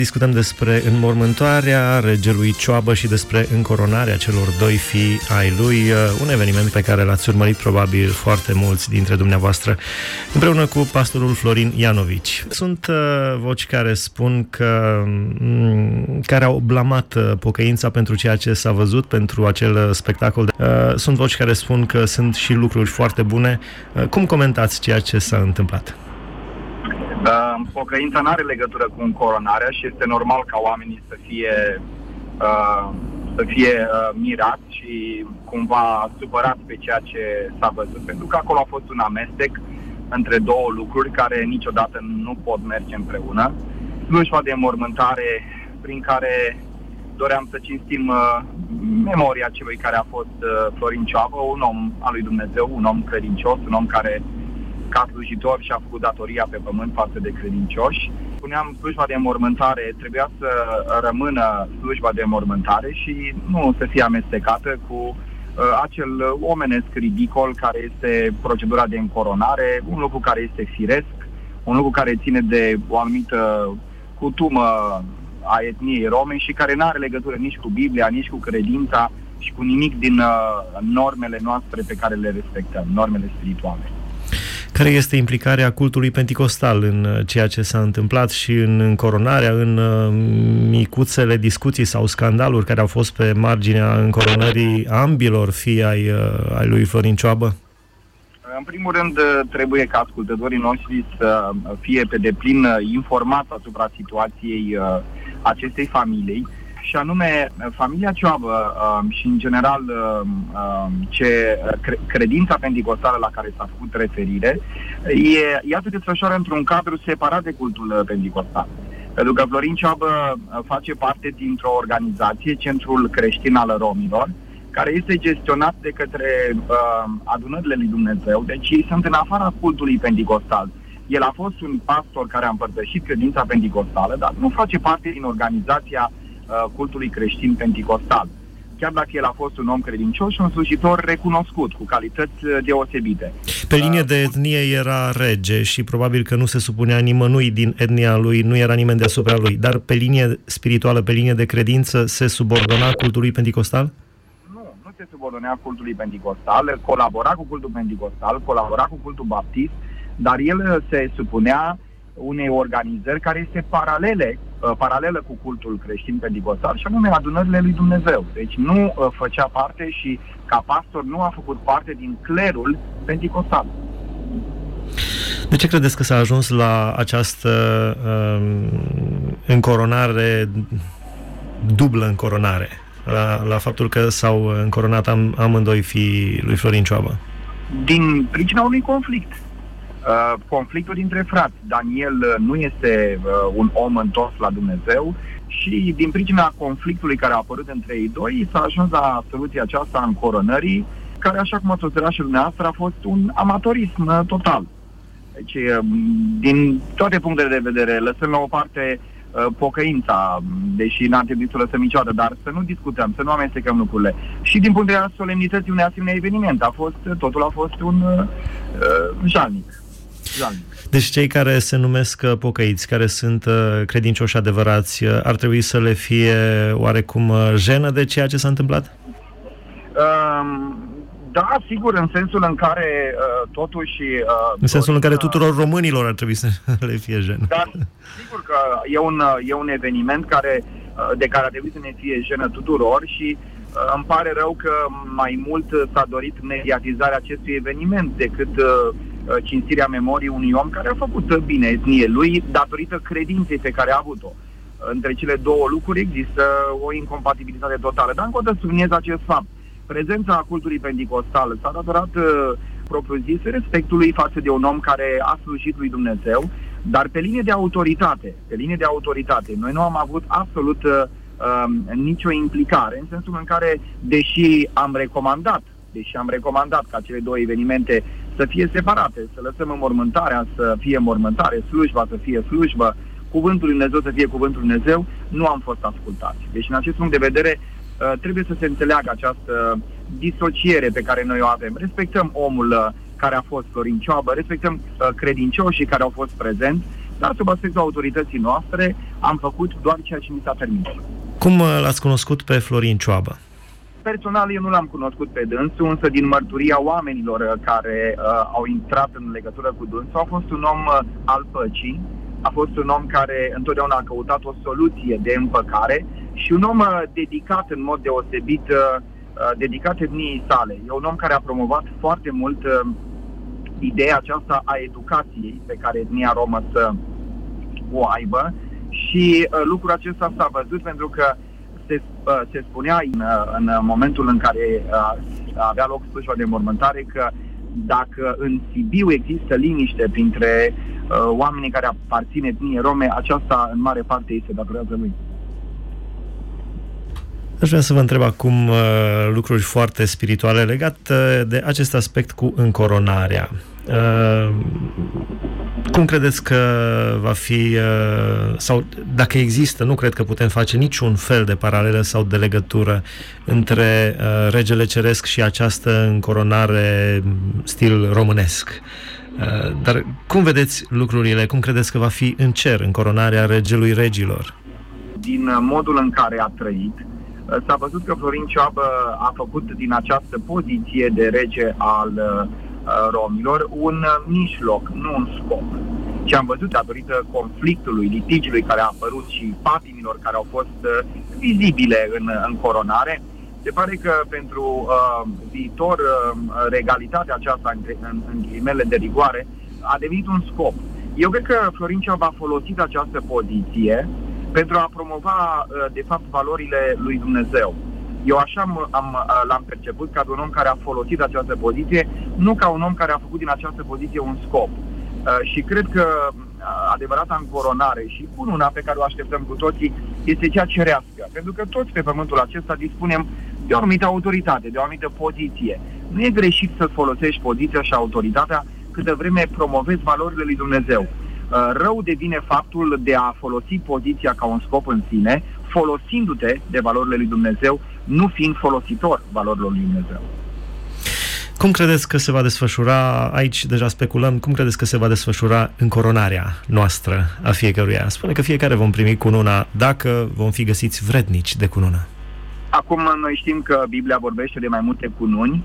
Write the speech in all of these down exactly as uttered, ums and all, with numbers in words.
Discutăm despre înmormântarea regelui Cioabă și despre încoronarea celor doi fii ai lui, un eveniment pe care l-ați urmărit probabil foarte mulți dintre dumneavoastră, împreună cu pastorul Florin Ianovici. Sunt uh, voci care spun că m- care au blamat uh, pocăința pentru ceea ce s-a văzut, pentru acel spectacol. Uh, sunt voci care spun că sunt și lucruri foarte bune. Uh, cum comentați ceea ce s-a întâmplat? Uh, pocăința nu are legătură cu încoronarea și este normal ca oamenii să fie uh, să fie uh, mirați și cumva supărați pe ceea ce s-a văzut, pentru că acolo a fost un amestec între două lucruri care niciodată nu pot merge împreună. Slujba de înmormântare prin care doream să cinstim uh, memoria celui care a fost uh, Florin Cioabă, un om al lui Dumnezeu, un om credincios, un om care ca slujitor și-a făcut datoria pe pământ față de credincioși. Spuneam, slujba de înmormântare trebuia să rămână slujba de înmormântare și nu să fie amestecată cu uh, acel omenesc ridicol care este procedura de încoronare, un lucru care este firesc, un lucru care ține de o anumită cutumă a etniei rome și care nu are legătură nici cu Biblia, nici cu credința și cu nimic din uh, normele noastre pe care le respectăm, normele spirituale. Care este implicarea cultului penticostal în ceea ce s-a întâmplat și în încoronarea, în micuțele discuții sau scandaluri care au fost pe marginea încoronării ambilor fii ai, ai lui Florin Cioabă? În primul rând, trebuie ca ascultătorii noștri să fie pe deplin informați asupra situației acestei familii, și anume, familia Cioabă uh, și, în general, uh, uh, ce cre- credința penticostală la care s-a făcut referire, e, iată, desfășoară într-un cadru separat de cultul penticostal. Pentru că Florin Cioabă face parte dintr-o organizație, Centrul Creștin al Romilor, care este gestionat de către uh, adunările lui Dumnezeu, deci ei sunt în afara cultului penticostal. El a fost un pastor care a împărtășit credința penticostală, dar nu face parte din organizația cultului creștin penticostal. Chiar dacă el a fost un om credincios și un slujitor recunoscut, cu calități deosebite. Pe linie de etnie era rege și probabil că nu se supunea nimănui din etnia lui, nu era nimeni deasupra lui, dar pe linie spirituală, pe linie de credință, se subordona cultului penticostal? Nu, nu se subordonea cultului penticostal, colabora cu cultul penticostal, colabora cu cultul baptist, dar el se supunea unei organizări care este paralele, uh, paralelă cu cultul creștin penticostal, și anume adunările lui Dumnezeu. Deci nu uh, făcea parte și, ca pastor, nu a făcut parte din clerul penticostal. De ce credeți că s-a ajuns la această uh, încoronare, dublă încoronare, la, la faptul că s-au încoronat am, amândoi fii lui Florin Cioabă? Din pricina unui conflict. Uh, conflictul dintre frați. Daniel uh, nu este uh, un om întors la Dumnezeu și din pricina conflictului care a apărut între ei doi s-a ajuns la soluția aceasta a încoronării, care, așa cum ați observat și dumneavoastră, a fost un amatorism uh, total. Deci, uh, din toate punctele de vedere, lăsând la o parte uh, pocăința, deși n-ar trebui să o lăsăm niciodată, dar să nu discutăm, să nu amestecăm lucrurile. Și din punctul de vedere solemnității unei asemenea eveniment, a fost, totul a fost un uh, uh, jalnic. Deci cei care se numesc pocăiți, care sunt credincioși adevărați, ar trebui să le fie oarecum jenă de ceea ce s-a întâmplat? Um, da, sigur, în sensul în care uh, totuși... Uh, în sensul în care tuturor românilor ar trebui să le fie jenă. Dar sigur că e un, e un eveniment care, uh, de care ar trebui să ne fie jenă tuturor și uh, îmi pare rău că mai mult s-a dorit mediatizarea acestui eveniment decât... Uh, cinstirea memoriei unui om care a făcut bine etnie lui datorită credinței pe care a avut-o. Între cele două lucruri există o incompatibilitate totală. Dar încă o dată subliniez acest fapt. Prezența cultului penticostal s-a datorat uh, propriu-zis respectului față de un om care a slujit lui Dumnezeu, dar pe linie de autoritate, pe linie de autoritate, noi nu am avut absolut uh, uh, nicio implicare, în sensul în care, deși am recomandat, deși am recomandat ca cele două evenimente să fie separate, să lăsăm înmormântarea să fie înmormântare, slujba să fie slujbă, cuvântul lui Dumnezeu să fie cuvântul lui Dumnezeu, nu am fost ascultați. Deci, în acest punct de vedere, trebuie să se înțeleagă această disociere pe care noi o avem. Respectăm omul care a fost Florin Cioabă, respectăm credincioșii care au fost prezenți, dar sub aspectul autorității noastre am făcut doar ceea ce mi s-a permis. Cum l-ați cunoscut pe Florin Cioabă? Personal, eu nu l-am cunoscut pe dânsul, însă din mărturia oamenilor care uh, au intrat în legătură cu dânsul, a fost un om uh, al păcii, a fost un om care întotdeauna a căutat o soluție de împăcare și un om uh, dedicat în mod deosebit, uh, uh, dedicat etniei sale. E un om care a promovat foarte mult uh, ideea aceasta a educației pe care etnia romă să o aibă și uh, lucrul acesta s-a văzut pentru că se, uh, se spunea în, uh, în momentul în care uh, avea loc slujba de înmormântare că dacă în Sibiu există liniște printre uh, oamenii care aparțin etniei rome, aceasta în mare parte îi se datorează lui. Aș vrea să vă întreb acum uh, lucruri foarte spirituale legate de acest aspect cu încoronarea. Uh, cum credeți că va fi, uh, sau dacă există, nu cred că putem face niciun fel de paralelă sau de legătură între uh, Regele Ceresc și această încoronare stil românesc. Uh, dar cum vedeți lucrurile? Cum credeți că va fi în cer încoronarea Regelui Regilor? Din modul în care a trăit, s-a văzut că Florin Cioabă a făcut din această poziție de rege al uh, romilor un mijloc, nu un scop. Și am văzut, datorită conflictului, litigiului care a apărut și patimilor care au fost uh, vizibile în, în coronare, se pare că pentru uh, viitor uh, regalitatea aceasta, în, în, în ghilimele de rigoare, a devenit un scop. Eu cred că Florin Cioabă a folosit această poziție pentru a promova, de fapt, valorile lui Dumnezeu. Eu așa am, am, l-am perceput ca un om care a folosit această poziție, nu ca un om care a făcut din această poziție un scop. Și cred că adevărata încoronare și cununa pe care o așteptăm cu toții este cea cerească. Pentru că toți pe pământul acesta dispunem de o anumită autoritate, de o anumită poziție. Nu e greșit să folosești poziția și autoritatea câtă vreme promovezi valorile lui Dumnezeu. Rău devine faptul de a folosi poziția ca un scop în sine, folosindu-te de valorile lui Dumnezeu, nu fiind folositor valorilor lui Dumnezeu. Cum credeți că se va desfășura, aici deja speculăm, cum credeți că se va desfășura încoronarea noastră a fiecăruia? Spune că fiecare vom primi cununa dacă vom fi găsiți vrednici de cunună. Acum noi știm că Biblia vorbește de mai multe cununi.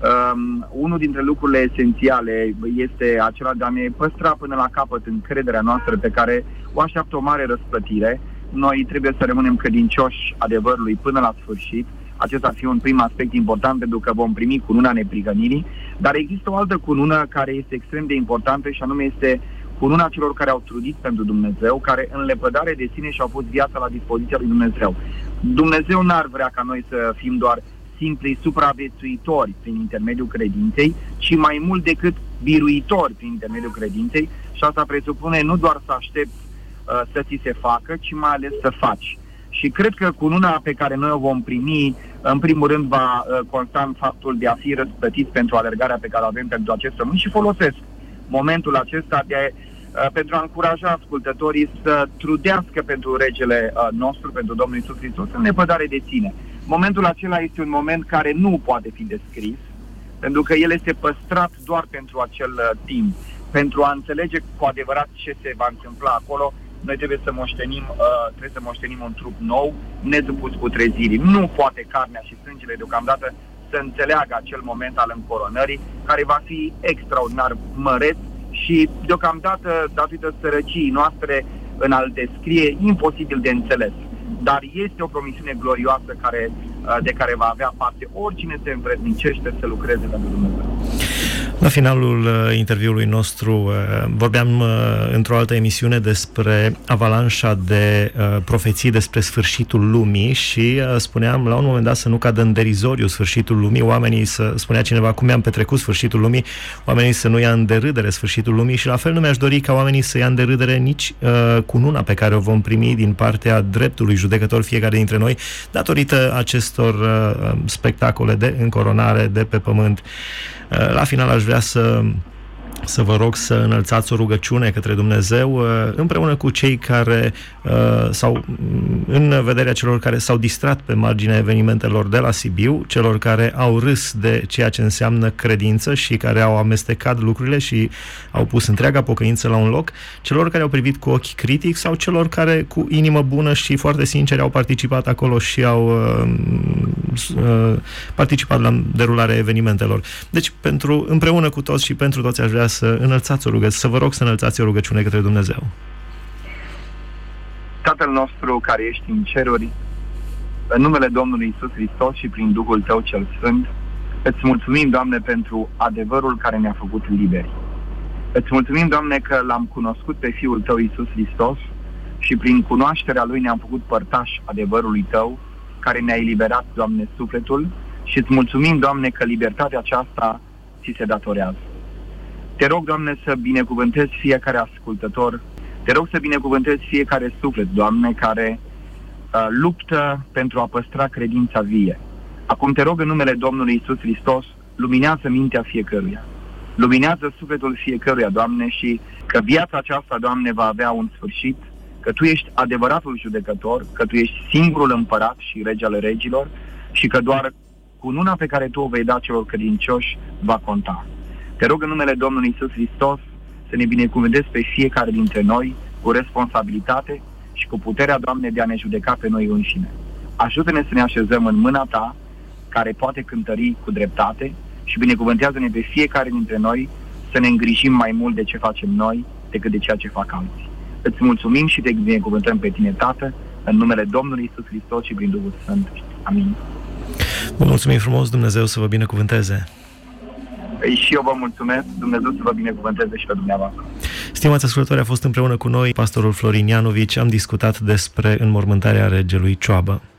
Um, unul dintre lucrurile esențiale este acela de a ne păstra până la capăt încrederea noastră pe care o așteaptă o mare răsplătire. Noi trebuie să rămânem credincioși adevărului până la sfârșit. Acesta ar fi un prim aspect important pentru că vom primi cununa neprihănirii, dar există o altă cunună care este extrem de importantă și anume este cununa celor care au trudit pentru Dumnezeu, care în lepădare de sine și-au pus viața la dispoziția lui Dumnezeu. Dumnezeu n-ar vrea ca noi să fim doar simpli supraviețuitori prin intermediul credinței, ci mai mult decât biruitori prin intermediul credinței, și asta presupune nu doar să aștepți uh, să ți se facă, ci mai ales să faci. Și cred că cununa pe care noi o vom primi, în primul rând, va uh, consta în faptul de a fi răsplătiți pentru alergarea pe care o avem pentru acest pământ și folosesc momentul acesta de, uh, pentru a încuraja ascultătorii să trudească pentru regele uh, nostru, pentru Domnul Iisus Hristos, în lepădare de sine. Momentul acela este un moment care nu poate fi descris, pentru că el este păstrat doar pentru acel uh, timp. Pentru a înțelege cu adevărat ce se va întâmpla acolo, noi trebuie să moștenim, uh, trebuie să moștenim un trup nou, nesupus cu trezirii. Nu poate carnea și sângele deocamdată să înțeleagă acel moment al încoronării, care va fi extraordinar măreț și deocamdată, datorită sărăciei noastre, în a-l descrie, imposibil de înțeles. Dar este o promisiune glorioasă care, de care va avea parte oricine se învrednicește să lucreze pentru Dumnezeu. La finalul interviului nostru vorbeam într-o altă emisiune despre avalanșa de profeții despre sfârșitul lumii și spuneam la un moment dat să nu cadă în derizoriu sfârșitul lumii, oamenii să, spunea cineva, cum i-am petrecut sfârșitul lumii, oamenii să nu ia în derâdere sfârșitul lumii și la fel nu mi-aș dori ca oamenii să ia în derâdere nici uh, cununa pe care o vom primi din partea dreptului judecător fiecare dintre noi, datorită acestor uh, spectacole de încoronare de pe pământ. Uh, la final aș vrea să să vă rog să înălțați o rugăciune către Dumnezeu împreună cu cei care sau în vederea celor care s-au distrat pe marginea evenimentelor de la Sibiu, celor care au râs de ceea ce înseamnă credință și care au amestecat lucrurile și au pus întreaga pocăință la un loc, celor care au privit cu ochi critic sau celor care cu inimă bună și foarte sinceri au participat acolo și au uh, uh, participat la derularea evenimentelor. Deci, pentru, împreună cu toți și pentru toți aș vrea să înălțați o rugăciune, să vă rog să înălțați o rugăciune către Dumnezeu. Tatăl nostru care ești în ceruri, în numele Domnului Iisus Hristos și prin Duhul Tău cel Sfânt, îți mulțumim, Doamne, pentru adevărul care ne-a făcut liberi. Îți mulțumim, Doamne, că l-am cunoscut pe Fiul Tău, Iisus Hristos, și prin cunoașterea Lui ne-am făcut părtași adevărului Tău, care ne-a eliberat, Doamne, sufletul, și îți mulțumim, Doamne, că libertatea aceasta ți se datorează. Te rog, Doamne, să binecuvântezi fiecare ascultător, te rog să binecuvântezi fiecare suflet, Doamne, care uh, luptă pentru a păstra credința vie. Acum te rog în numele Domnului Iisus Hristos, luminează mintea fiecăruia, luminează sufletul fiecăruia, Doamne, și că viața aceasta, Doamne, va avea un sfârșit, că Tu ești adevăratul judecător, că Tu ești singurul împărat și rege ale regilor și că doar cununa pe care Tu o vei da celor credincioși va conta. Te rog în numele Domnului Iisus Hristos să ne binecuvântezi pe fiecare dintre noi cu responsabilitate și cu puterea, Doamne, de a ne judeca pe noi înșine. Ajută-ne să ne așezăm în mâna Ta, care poate cântări cu dreptate, și binecuvântează-ne pe fiecare dintre noi să ne îngrijim mai mult de ce facem noi decât de ceea ce fac alții. Îți mulțumim și te binecuvântăm pe Tine, Tată, în numele Domnului Iisus Hristos și prin Duhul Sfânt. Amin. Vă mulțumim frumos, Dumnezeu să vă binecuvânteze. Și eu vă mulțumesc, Dumnezeu să vă binecuvânteze și pe dumneavoastră. Stimați ascultători, a fost împreună cu noi pastorul Florin Ianovici, am discutat despre înmormântarea regelui Cioabă.